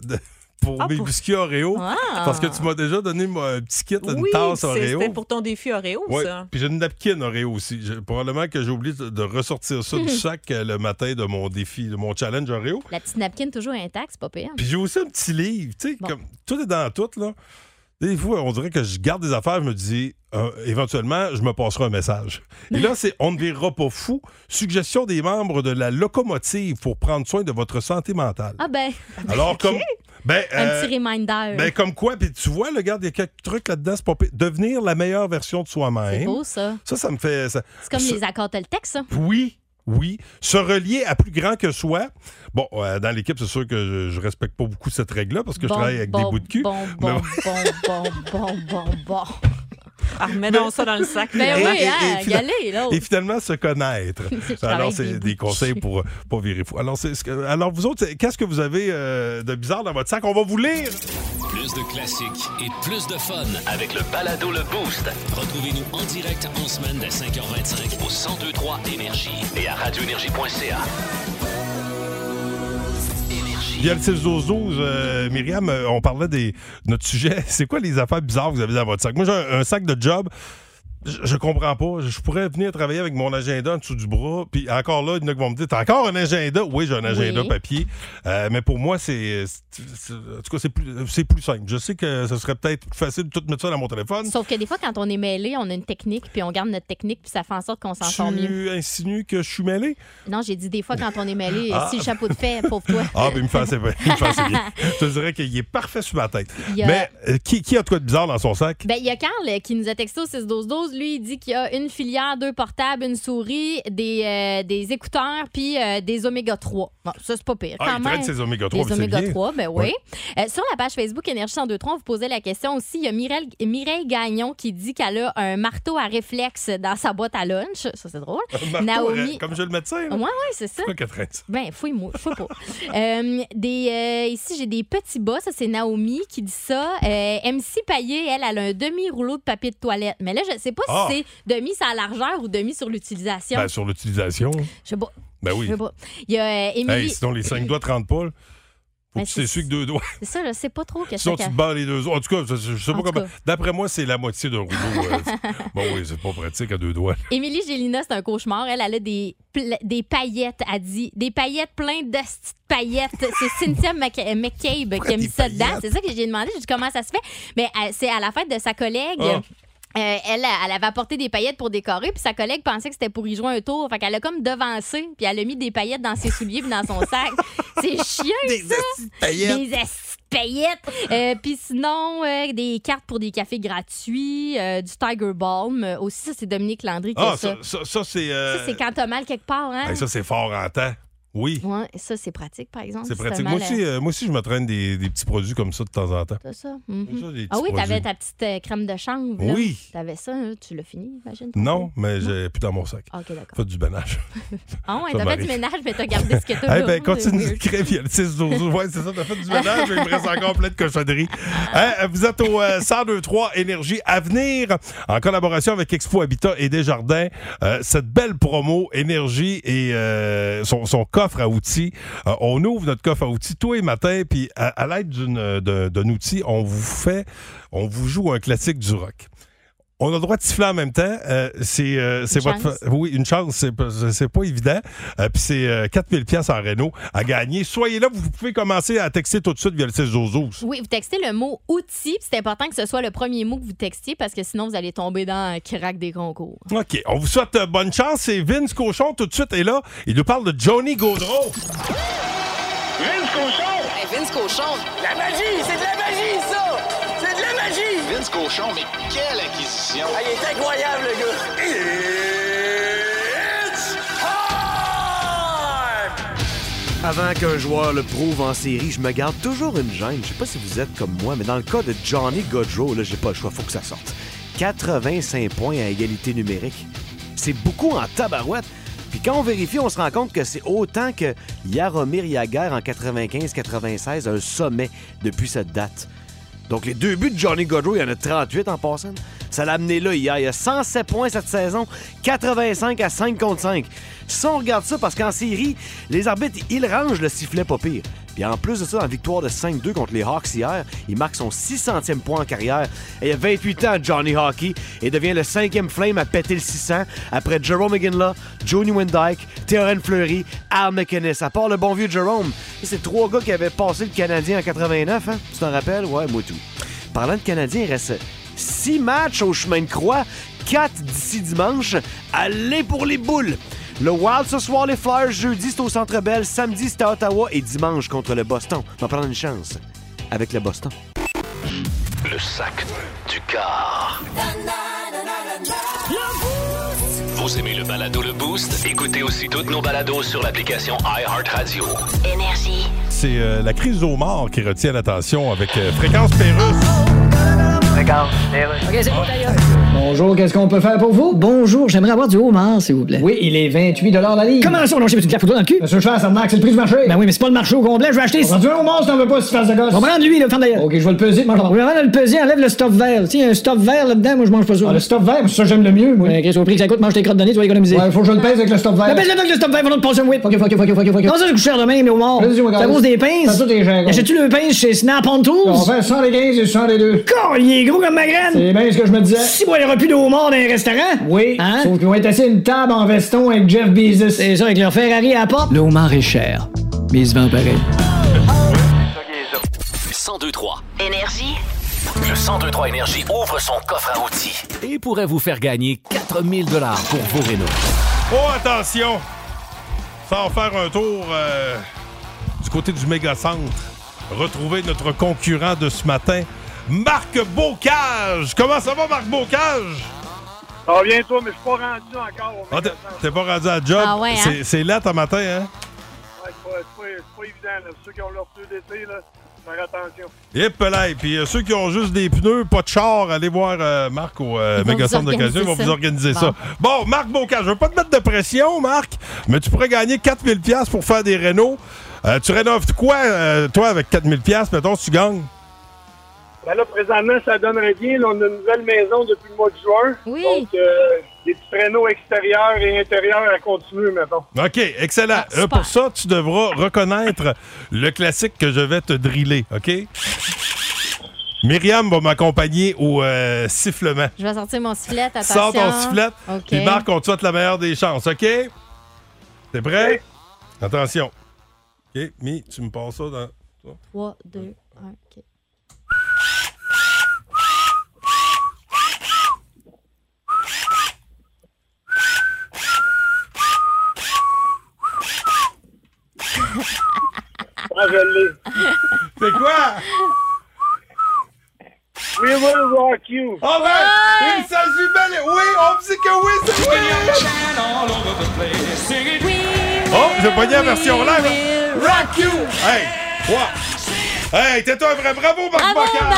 pour mes
pour-
biscuits Oreo.
Ah.
Parce que tu m'as déjà donné un petit kit, une
Oui,
tasse Oreo.
c'était pour ton défi Oreo,
Ouais.
ça.
Puis j'ai une napkin Oreo aussi. Probablement que j'ai oublié de ressortir ça du sac le matin de mon défi, de mon challenge Oreo.
La petite napkin toujours intacte, c'est pas pire.
Puis j'ai aussi un petit livre, tu sais,
Bon.
comme tout est dans tout, là. Des fois, on dirait que je garde des affaires, je me dis, éventuellement, je me passerai un message. Et là, c'est « On ne verra pas fou ». Suggestion des membres de la locomotive pour prendre soin de votre santé mentale.
Ah ben.
Alors, comme... Ben,
un petit reminder.
Ben, comme quoi, puis tu vois, regarde, il y a quelques trucs là-dedans, c'est pas pire. Devenir la meilleure version de soi-même.
C'est beau, ça.
Ça me fait...
C'est comme les accords Toltec, ça.
Oui. Se relier à plus grand que soi. Bon, dans l'équipe, c'est sûr que je respecte pas beaucoup cette règle-là parce que je travaille avec des bouts de cul.
Bon.
Remets donc ça dans le sac.
Ben oui, galé, là.
Et finalement, se connaître. Alors, c'est des conseils pour pas virer fou. Alors, vous autres, qu'est-ce que vous avez de bizarre dans votre sac? On va vous lire.
Plus de classiques et plus de fun avec le balado Le Boost. Retrouvez-nous en direct en semaine dès 5h25 au 1023 Énergie et à radioénergie.ca.
Il y a le 6-12-12. Myriam, on parlait de notre sujet. C'est quoi les affaires bizarres que vous avez dans votre sac? Moi, j'ai un sac de job. Je comprends pas. Je pourrais venir travailler avec mon agenda en dessous du bras. Puis encore là, il y en a qui vont me dire, t'as encore un agenda? Oui, j'ai un agenda papier. Mais pour moi, en tout cas, c'est plus simple. Je sais que ce serait peut-être plus facile de tout mettre ça dans mon téléphone.
Sauf que des fois, quand on est mêlé, on a une technique, puis on garde notre technique, puis ça fait en sorte qu'on s'en sort mieux.
Tu insinues que je suis mêlé?
Non, j'ai dit des fois, quand on est mêlé, si le chapeau de fait, pauvre toi.
Ben il me fait assez bien. Je te dirais qu'il est parfait sur ma tête. Mais qui a de quoi de bizarre dans son sac?
Ben, il y a Carl qui nous a texté au 6-12-12. Lui, il dit qu'il y a une filière, 2 portables, une souris, des écouteurs, puis des oméga 3. Bon, ça, c'est pas pire.
Il traite ses oméga 3.
Des oméga 3, ben oui. Sur la page Facebook Énergie 1023, on vous posait la question aussi. Il y a Mireille Gagnon qui dit qu'elle a un marteau à réflexe dans sa boîte à lunch. Ça, c'est drôle.
Naomi... Comme je le médecin.
Oui, c'est ça.
Pourquoi qu'elle traite ça?
Ben, fouille-moi, fouille pas. Ici, j'ai des petits bas. Ça, c'est Naomi qui dit ça. MC Payet, elle a un demi-rouleau de papier de toilette. Mais là, je sais pas si c'est demi sur la largeur ou demi sur l'utilisation.
Ben, sur l'utilisation.
Je sais pas.
Ben oui.
Je sais pas. Il y a Émilie...
sinon, les 5 doigts te rendent pas, là. Faut que tu t'essuies que 2 doigts.
C'est ça, je sais pas trop.
Sinon, tu te bats les 2 doigts. En tout cas, je sais pas comment. D'après moi, c'est la moitié d'un rouleau. Bon, oui, c'est pas pratique à 2 doigts.
Émilie Gélina, c'est un cauchemar. Elle a des paillettes, elle dit. Des paillettes pleines de paillettes. C'est Cynthia McCabe qui a mis ça dedans. C'est ça que j'ai demandé. J'ai dit comment ça se fait. Mais c'est à la fête de sa collègue. Elle avait apporté des paillettes pour décorer, puis sa collègue pensait que c'était pour y jouer un tour. Fait qu'elle a comme devancé, puis elle a mis des paillettes dans ses souliers puis dans son sac. C'est chiant, ça! Des paillettes! Puis sinon, des cartes pour des cafés gratuits, du Tiger Balm. Aussi, ça, c'est Dominique Landry qui a ça.
Ça, c'est...
Ça, c'est quand t'as mal quelque part, hein?
Ça, c'est fort en temps. Oui.
Ouais, ça, c'est pratique, par exemple.
C'est pratique. Moi aussi, je me traîne des petits produits comme ça de temps en temps.
C'est ça.
T'avais
ta petite crème de chanvre.
Oui.
T'avais ça, tu l'as fini, imagine?
Non, mais j'ai plus dans mon sac.
OK, d'accord.
Faites du ménage.
T'as fait du ménage, mais t'as gardé ce que t'as là.
Continue de créer, il y a le 6-12. Ouais, c'est ça, t'as fait du ménage, mais il me reste encore plein de cochonneries. Vous êtes au 1023 Énergie à venir, en collaboration avec Expo Habitat et Desjardins. Cette belle promo Énergie et son coffre à outils. On ouvre notre coffre à outils tous les matins, puis à l'aide d'un outil, on vous joue un classique du rock. On a le droit de siffler en même temps. C'est votre... Oui, une chance, c'est pas évident. Puis c'est 4000 $ en Renault à gagner. Soyez là, vous pouvez commencer à texter tout de suite via le 6-12-12.
Oui, vous textez le mot « outil », c'est important que ce soit le premier mot que vous textiez parce que sinon, vous allez tomber dans un crack des concours.
OK, on vous souhaite bonne chance. C'est Vince Cochon, tout de suite, est là. Il nous parle de Johnny Gaudreau.
Vince Cochon!
Hey, Vince Cochon!
La magie! C'est de la magie, ça! C'est de la magie!
Vince Cochon, mais quelle acquisition!
Ah, il est incroyable, le gars! It's time!
Avant qu'un joueur le prouve en série, je me garde toujours une gêne. Je sais pas si vous êtes comme moi, mais dans le cas de Johnny Gaudreau, là, j'ai pas le choix, faut que ça sorte. 85 points à égalité numérique. C'est beaucoup en tabarouette. Puis quand on vérifie, on se rend compte que c'est autant que Jaromir Jagr en 95-96, un sommet depuis cette date. Donc les 2 buts de Johnny Gaudreau, il y en a 38 en passant. Ça l'a amené là hier. Il y a 107 points cette saison, 85 à 5 contre 5. Si on regarde ça, parce qu'en série, les arbitres, ils rangent le sifflet pas pire. Puis en plus de ça, en victoire de 5-2 contre les Hawks hier, il marque son 600e point en carrière. Et il a 28 ans, Johnny Hockey, et devient le 5e Flame à péter le 600 après Jerome McGinley, Johnny Windyke, Théorène Fleury, Al McInnes. À part le bon vieux Jerome, c'est 3 gars qui avaient passé le Canadien en 89, hein? Tu t'en rappelles? Ouais, moi tout. Parlant de Canadiens, il reste 6 matchs au chemin de croix, 4 d'ici dimanche. Allez pour les boules! Le Wild ce soir, les Flyers. Jeudi, c'est au Centre Bell. Samedi, c'est à Ottawa. Et dimanche, contre le Boston. On va prendre une chance avec le Boston.
Le sac du car. Vous aimez le balado Le Boost? Écoutez aussi toutes nos balados sur l'application iHeartRadio.
Énergie.
C'est la crise au mort qui retient l'attention avec Fréquence Pérusse.
OK, c'est bon, d'ailleurs. Bonjour, qu'est-ce qu'on peut faire pour vous? Bonjour, j'aimerais avoir du homard, s'il vous plaît. Oui, il est 28 la livre. Comment ça, non, j'ai mis une carte photo dans le cul? Monsieur Charles, ça me marque, c'est le prix du marché. Ben oui, mais c'est pas le marché au complet, je vais acheter. On va du homard si t'en veux pas, si tu fasses de gosse. On va prendre lui, le fan d'ailleurs. OK, je vais le peser, mange-le. Oui, avant de le peser, enlève le stuff vert. Tu sais, un stuff vert là-dedans, moi, je mange pas ça. Ah, le stuff vert, c'est ça, j'aime le mieux, moi. OK, au prix que ça coûte, mange tes crottes de nez, tu vas économiser. Ouais, faut que je le pèse avec le stuff vert. Pèse-le avec le stuff vert, va donc te passer un whip. OK. Comment ça, je coûte cher de même, les homards? Ça cause des pinces. Ça, t'es cher. Achètes-tu le pince chez Snap on Tools? On fait 100 les 15 et 100 les 2. Il est gros comme ma graine. C'est bien ce que je me disais. Si, moi, il y aura plus de homards dans les restaurants? Oui. Hein? Sauf qu'ils vont être assis à une table en veston avec Jeff Bezos. C'est ça, avec leur Ferrari à la porte.
Le homard est cher, mais il se vend pareil.
1023
Énergie.
Le 1023 Énergie ouvre son coffre à outils et pourrait vous faire gagner 4000 $ pour vos rénaux.
Oh, attention! Ça va faire un tour du côté du Mégacentre. Retrouver notre concurrent de ce matin, Marc Bocage. Comment ça va, Marc Bocage?
Ça va bien, toi, mais je suis pas rendu encore au Mégacentre.
T'es pas rendu à la job?
Ah ouais, hein?
C'est là, ton matin, hein?
Ouais, c'est pas évident, là. Ceux qui ont leur pneus d'été, là, faire attention.
Yep, là. Puis ceux qui ont juste des pneus, pas de char, allez voir Marc au Mégacentre d'occasion. Ils vont vous organiser ça. Bon, Marc Bocage, je veux pas te mettre de pression, Marc, mais tu pourrais gagner 4000 $ pour faire des rénaux. Tu rénoves quoi, toi, avec 4000 $, mettons, si tu gagnes?
Ben là, présentement, ça donnerait bien. Là, on a une nouvelle maison depuis le mois de juin.
Oui.
Donc, des petits traîneaux extérieurs et intérieurs à continuer, mettons.
OK, excellent. Pour ça, tu devras reconnaître le classique que je vais te driller, OK? Myriam va m'accompagner au sifflement.
Je vais sortir mon sifflet, attention.
Sors ton sifflet.
OK.
Puis Marc, on te souhaite la meilleure des chances, OK? T'es prêt? Oui. Attention. OK, Mi, tu me passes ça dans...
3, 2, 1, OK.
Ah, je l'ai.
C'est quoi?
We will rock you.
Oh ben, il s'agit bel... Oui, on me dit que oui, c'est oui. Oh, j'ai pogné la version live. Rock you. Hey, wow. Hey, t'es un vrai bravo, Marc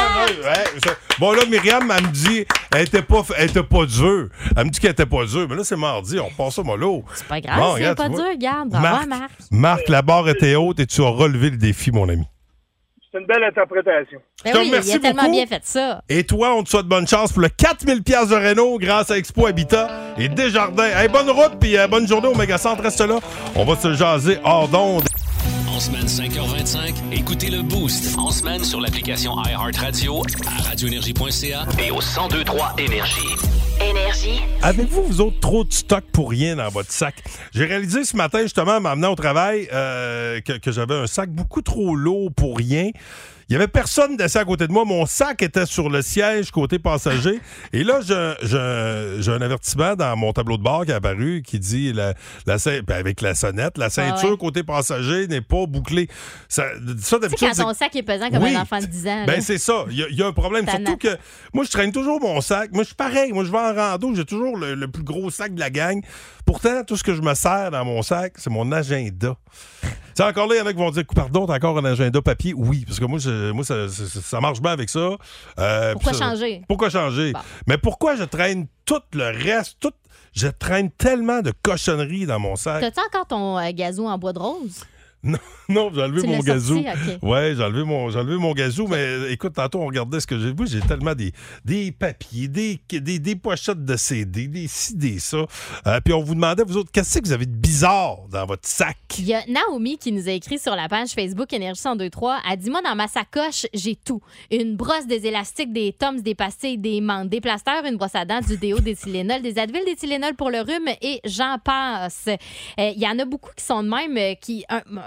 Bocage. Bon, là, Myriam, elle me dit, elle était pas dure. Elle me dit qu'elle était pas dure. Mais là, c'est mardi, on passe ça mollo.
C'est pas grave, bon, c'est pas dur, regarde. Bravo, Marc.
Marc, la barre était haute et tu as relevé le défi, mon ami.
C'est une belle interprétation.
Ben oui, il a tellement bien fait ça.
Et toi, on te souhaite bonne chance pour le 4000 $ de réno grâce à Expo Habitat et Desjardins. Hey, bonne route puis bonne journée au Mégacentre. Reste là. On va se jaser hors d'onde.
En semaine 5h25, écoutez le Boost. En semaine sur l'application iHeartRadio, à radioénergie.ca et au 1023 Énergie.
Énergie.
Avez-vous, vous autres, trop de stock pour rien dans votre sac? J'ai réalisé ce matin, justement, en m'amenant au travail, que j'avais un sac beaucoup trop lourd pour rien. Il n'y avait personne d'assis à côté de moi. Mon sac était sur le siège côté passager. Et là, j'ai un avertissement dans mon tableau de bord qui est apparu qui dit, avec la sonnette, la ceinture côté passager n'est pas bouclée. Ça d'habitude,
quand ton sac est pesant comme un enfant de 10 ans.
Ben, c'est ça. Il y a un problème. Surtout que moi, je traîne toujours mon sac. Moi, je suis pareil. Moi, je vais en rando. J'ai toujours le plus gros sac de la gang. Pourtant, tout ce que je me sers dans mon sac, c'est mon agenda. T'sais, encore là, il y en a qui vont dire, pardon, t'as encore un agenda papier? Oui, parce que moi ça marche bien avec ça.
Pourquoi changer?
Pourquoi changer? Bon. Mais pourquoi je traîne tout le reste? Je traîne tellement de cochonneries dans mon sac.
T'as-tu encore ton gazou en bois de rose?
Non, j'ai enlevé mon gazou.
Okay.
Ouais, j'ai enlevé mon gazou, mais écoute, tantôt, on regardait ce que j'ai vu. J'ai tellement des papiers, des pochettes de CD, des ci, des ça. Puis on vous demandait, vous autres, qu'est-ce que vous avez de bizarre dans votre sac?
Il y a Naomi qui nous a écrit sur la page Facebook Énergie 1023. Elle dit, moi, dans ma sacoche, j'ai tout. Une brosse, des élastiques, des Toms, des pastilles, des menthes, des plasteurs, une brosse à dents, du déo, des Tylenol, des Advil, des Tylenol pour le rhume et j'en passe. Il y en a beaucoup qui sont de même, qui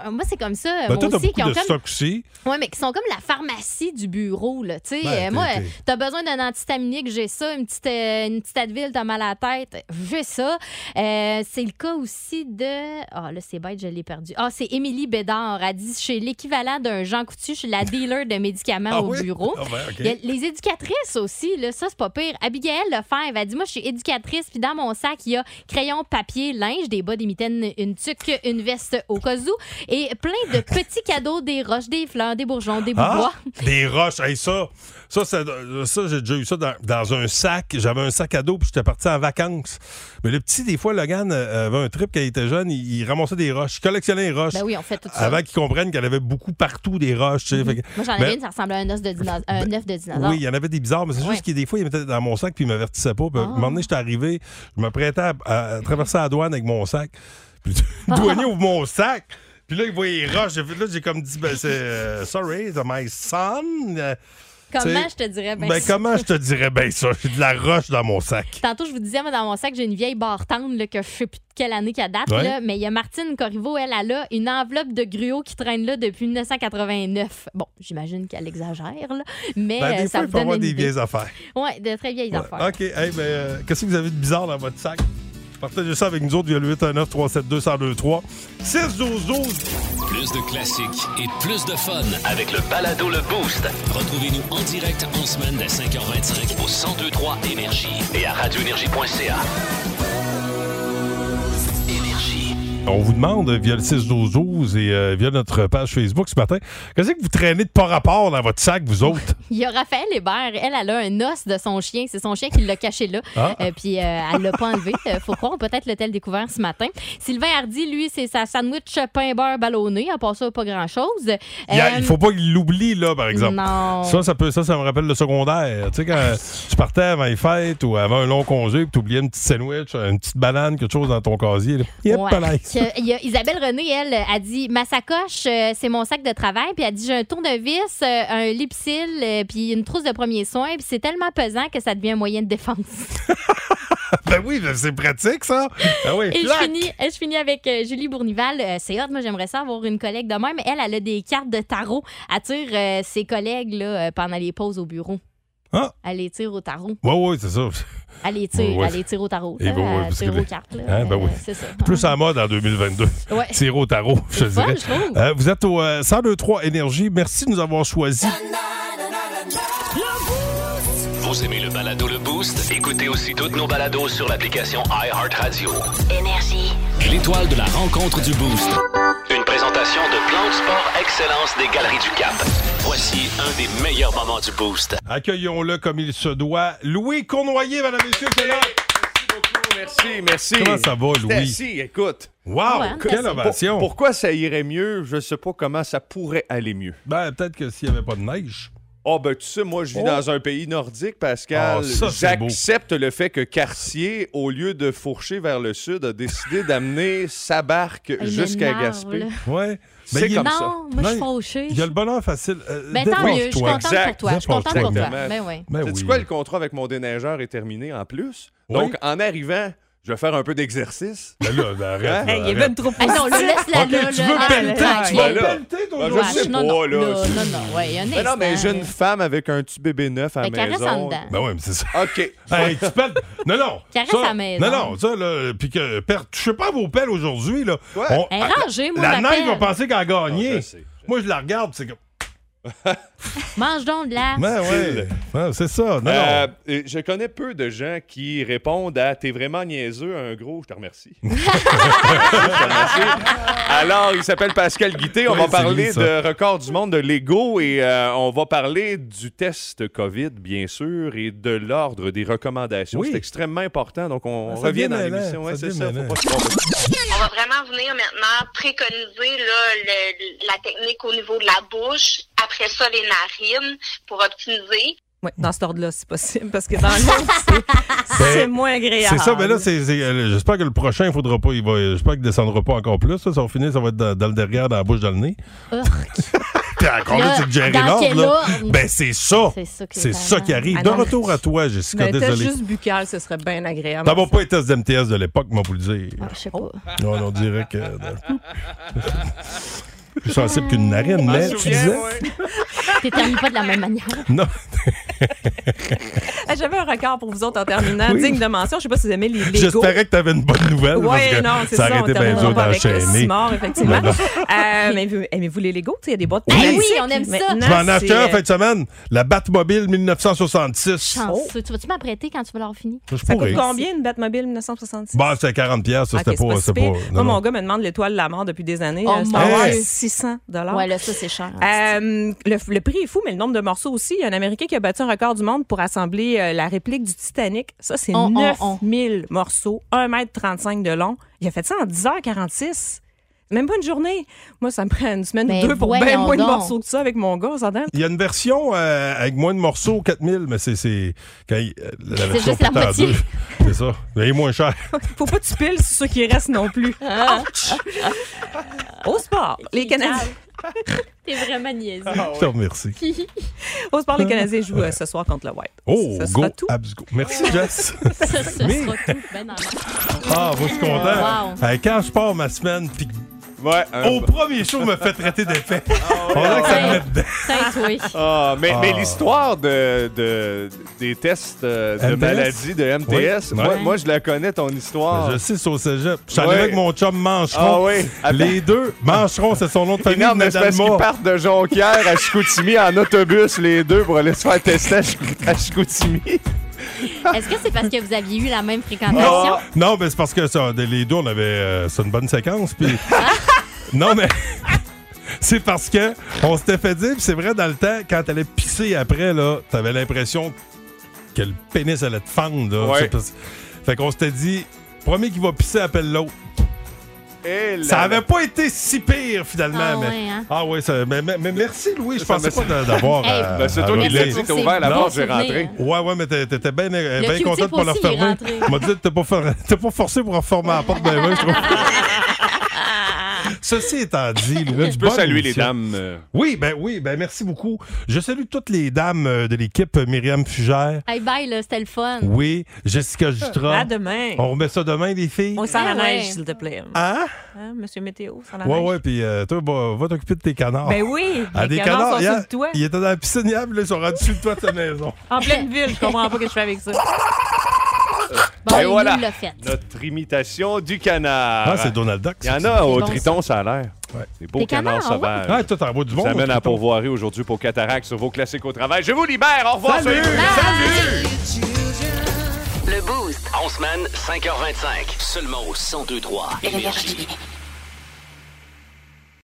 moi, c'est comme ça.
Ben,
moi
toi, t'as
aussi,
beaucoup de stock aussi.
Oui, mais qui sont comme la pharmacie du bureau. Là.
Ben,
moi, t'as besoin d'un antihistaminique, j'ai ça. Une petite Advil, t'as mal à la tête, j'ai ça. C'est le cas aussi de... Ah, là, c'est bête, je l'ai perdu. Ah, c'est Émilie Bédard. Elle dit, je suis l'équivalent d'un Jean Coutu, je suis la dealer de médicaments au bureau.
Ah, ben, okay.
Il y a les éducatrices aussi, là, ça, c'est pas pire. Abigail Lefebvre, elle dit, moi, je suis éducatrice, puis dans mon sac, il y a crayon, papier, linge, des bas, des mitaines, une tuque, une veste au cas où, et plein de petits cadeaux, des roches, des fleurs, des bourgeons, des boubois.
Des roches, hey, ça, j'ai déjà eu ça dans un sac. J'avais un sac à dos, puis j'étais parti en vacances. Mais le petit, des fois, Logan avait un trip quand il était jeune, il ramassait des roches. Il collectionnait les roches.
Ben oui, on fait tout ça.
Avant qu'il comprenne qu'il y en avait beaucoup partout des roches. Tu sais. Fait que,
moi, j'en avais une, ça ressemblait à un œuf de dinosaure.
Oui, il y en avait des bizarres, mais c'est juste que des fois, il mettait dans mon sac puis il m'avertissait pas. Puis, à un moment donné, j'étais arrivé, je me prêtais à traverser la douane avec mon sac. Puis le douanier ouvre mon sac. Puis là, il voit les roches. Là, j'ai comme dit, c'est sorry, my son.
Comment je te dirais bien ça?
Comment je te dirais bien ça? J'ai de la roche dans mon sac.
Tantôt, je vous disais, moi, dans mon sac, j'ai une vieille barre tendre là, que je sais plus de quelle année qu'elle date.
Ouais.
Là, mais il y a Martine Corriveau, elle a une enveloppe de gruau qui traîne là depuis 1989. Bon, j'imagine qu'elle exagère, là, mais
des
ça
fois,
vous
il faut
donne
avoir
une
des
idée.
vieilles affaires.
Oui, de très vieilles affaires.
OK. Hey, qu'est-ce que vous avez de bizarre dans votre sac? Partagez ça avec nous autres via le 819-372-1023. 6-12-12.
Plus de classiques et plus de fun avec le balado Le Boost. Retrouvez-nous en direct en semaine dès 5h25 au 1023 Énergie et à radioénergie.ca.
On vous demande via le 6-12-12 et via notre page Facebook ce matin, qu'est-ce que vous traînez de pas rapport dans votre sac, vous autres?
Il y a Raphaël Hébert, elle a un os de son chien. C'est son chien qui l'a caché là. Puis elle l'a pas enlevé. Faut croire, peut-être l'a-t-elle découvert ce matin. Sylvain Hardy, lui, c'est sa sandwich pain-beurre ballonné. À part ça, pas grand-chose.
Il faut pas qu'il l'oublie, là, par exemple.
Non.
Ça me rappelle le secondaire. Tu sais, quand tu partais avant les fêtes ou avant un long congé puis tu oubliais une petite sandwich, une petite banane, quelque chose dans ton casier. Là.
Il y a Isabelle René, elle, a dit ma sacoche, c'est mon sac de travail. Puis elle dit j'ai un tournevis, un lipsil, puis une trousse de premiers soins. Puis c'est tellement pesant que ça devient un moyen de défense.
Ben oui, c'est pratique, ça. Ben oui,
et je finis avec Julie Bournival. C'est hot, moi, j'aimerais ça avoir une collègue de même. Elle a des cartes de tarot. Elle tire ses collègues là, pendant les pauses au bureau.
Ah.
Elle les tire au tarot.
Oui, c'est ça.
Elle les tire au tarot.
Elle
tire aux cartes. Là.
Ben oui.
C'est ça.
Plus en mode en 2022.
Ouais.
Tire au tarot, je te dirais.
Je trouve.
Vous êtes au 1023 Énergie. Merci de nous avoir choisis.
Vous aimez le balado Le Boost? Écoutez aussi toutes nos balados sur l'application iHeartRadio.
Énergie.
L'étoile de la rencontre du Boost. Une présentation de Plan de Sport Excellence des Galeries du Cap. Voici un des meilleurs moments du Boost.
Accueillons-le comme il se doit. Louis Cournoyer, mesdames et messieurs, c'est là.
Merci.
Comment ça va, Louis?
Merci, écoute.
Wow, quelle ovation.
Pourquoi ça irait mieux? Je sais pas comment ça pourrait aller mieux.
Ben, peut-être que s'il n'y avait pas de neige.
Oh, ben, tu sais, moi, je vis dans un pays nordique, Pascal. J'accepte le fait que Cartier, au lieu de fourcher vers le sud, a décidé d'amener sa barque jusqu'à Gaspé.
Ouais.
C'est comme ça.
Non, moi, je suis fauchée.
Il y a le bonheur facile.
Tant mieux, je suis contente pour toi. Je suis contente pour toi.
Ben oui. Sais-tu quoi, le contrat avec mon déneigeur est terminé en plus? Donc, en arrivant... Je vais faire un peu d'exercice.
Ben là, arrête.
Il est même trop possible. Non, laisse-la là.
Tu veux pelleter? Tu vas pelleter ton
Je sais pas, là.
Non, ouais, il y a un instant.
Non, mais j'ai une femme avec un petit bébé neuf à la maison.
Caresse en dedans.
Ben oui, mais c'est ça.
OK.
Hey, tu pelles... Non.
Caresse à la maison.
Non, ça, là, puis que... touchez pas vos pelles aujourd'hui, là.
Rangez, moi,
la
ma
neige
pelle.
va penser qu'elle a gagné. Moi, je la regarde, c'est comme...
Mange donc de l'air.
Ben ouais, c'est ça. Non.
Je connais peu de gens qui répondent à « T'es vraiment niaiseux, un gros, je te remercie. » Alors, il s'appelle Pascal Guité. On va parler de record du monde de Lego et on va parler du test COVID, bien sûr, et de l'ordre des recommandations. C'est extrêmement important, donc on revient dans l'émission. Ouais, c'est ça, faut pas se tromper.
On va vraiment venir maintenant préconiser là, la technique au niveau de la bouche, après ça les narines pour optimiser.
Oui, dans cet ordre-là, c'est possible, parce que dans le monde, c'est moins agréable.
C'est ça, mais là, j'espère que le prochain, il faudra pas, j'espère qu'il ne descendra pas encore plus. Ça va finir, ça va être dans le derrière, dans la bouche, dans le nez. Puis encore là, tu te gères l'ordre, là. Ben, c'est ça. C'est ça qui arrive. De retour à toi, Jessica,
désolé.
désolé.
Un test juste buccal, ce serait bien agréable.
Ça va pas être test d'MTS de l'époque, moi, pour le dire.
Je sais pas.
Non, on dirait que... Plus sensible qu'une narine, mais tu disais...
T'éternues pas de la même manière.
Non.
J'avais un record pour vous autres en terminant, digne de mention. Je sais pas si vous aimez les Legos.
J'espérais que tu avais une bonne nouvelle.
Oui, non, c'est ça.
Ça aurait été bien dur d'enchaîner.
Simard, effectivement. Mais aimez-vous les Legos? Il y a des boîtes
oui, on aime ça.
Je m'en ai acheté un en fin de semaine. La Batmobile 1966.
Chanceux. Tu vas-tu m'apprêter quand tu vas l'avoir fini?
Ça coûte combien une Batmobile 1966?
Bon, c'était 40$. Ça, c'était pas...
Moi, mon gars me demande l'étoile de la mort depuis des années.
Oh,
c'est 600$.
Ouais, là, ça, c'est cher.
Le prix est fou, mais le nombre de morceaux aussi. Il y a un Américain qui a battu un record du monde pour assembler la réplique du Titanic. Ça, c'est 9000 morceaux, 1,35 m de long. Il a fait ça en 10h46. Même pas une journée. Moi, ça me prend une semaine ou deux pour bien moins de morceaux que ça avec mon gars, on s'entend?
Il y a une version avec moins de morceaux, 4000, mais c'est quand la version
juste la moitié.
C'est ça. Il est moins cher.
Faut pas que tu piles sur ce qui reste non plus. Au sport, les Canadiens...
T'es vraiment niaiseux.
Je te remercie.
Au sport, les Canadiens jouent ce soir contre le Wild.
Oh,
ça
go,
sera tout.
Abs, go. Merci, Jess.
Ça sera tout. Ben
moi, je suis content.
Wow.
Quand je pars ma semaine, puis
au
premier show, me fait traiter d'effet. On dirait que ça me met dedans.
Mais l'histoire des tests de maladie de MTS, moi, je la connais, ton histoire.
Je sais, c'est au cégep. Je suis allé avec mon chum Mancheron. Les deux, Mancheron, c'est son nom de famille.
Non, mais c'est parce qu'ils partent de Jonquière à Chicoutimi en autobus, les deux, pour aller se faire tester à Chicoutimi.
Est-ce que c'est parce que vous aviez eu la même fréquentation?
Non, mais c'est parce que les deux, on avait... c'est une bonne séquence, puis... Non, mais... c'est parce que on s'était fait dire, puis c'est vrai, dans le temps, quand t'allais pisser après, là, t'avais l'impression que le pénis allait te fendre, là.
Ouais.
Fait qu'on s'était dit, premier qui va pisser, appelle l'autre. Ça avait pas été si pire, finalement. Mais merci, Louis. Je pensais pas d'avoir...
c'est toi qui l'as dit, t'as ouvert la porte, j'ai rentré.
Ouais, mais t'étais bien content pour la refermer. M'a dit, t'es pas forcé pour refermer la porte d'un je trouve. Ceci étant dit, Louis,
tu peux saluer les dames.
Oui, merci beaucoup. Je salue toutes les dames de l'équipe. Myriam Fugère.
Hey, bye, là, c'était le fun.
Oui, Jessica Jutra.
À demain.
On remet ça demain, les filles.
On sent la neige, s'il te plaît.
Hein?
Monsieur Météo, sans la neige.
Ouais, puis toi, va t'occuper de tes canards.
Ben oui,
des
canards sont sur le toit.
Ils étaient dans la piscine hier, là, ils sont rendus sur le toit de ta maison.
En pleine ville, je comprends pas ce que je fais avec ça.
Et voilà, notre imitation du canard.
Ah, c'est Donald Duck.
Il y en a au Triton, ça a l'air.
Ouais.
Des beaux canards sauvages.
Ah, toi, t'en vois du monde.
Ça amène à pourvoirie aujourd'hui pour Cataract sur vos classiques au travail. Je vous libère. Au revoir.
Salut! Le Boost. En semaine, 5h25. Seulement au 102.3 Énergie.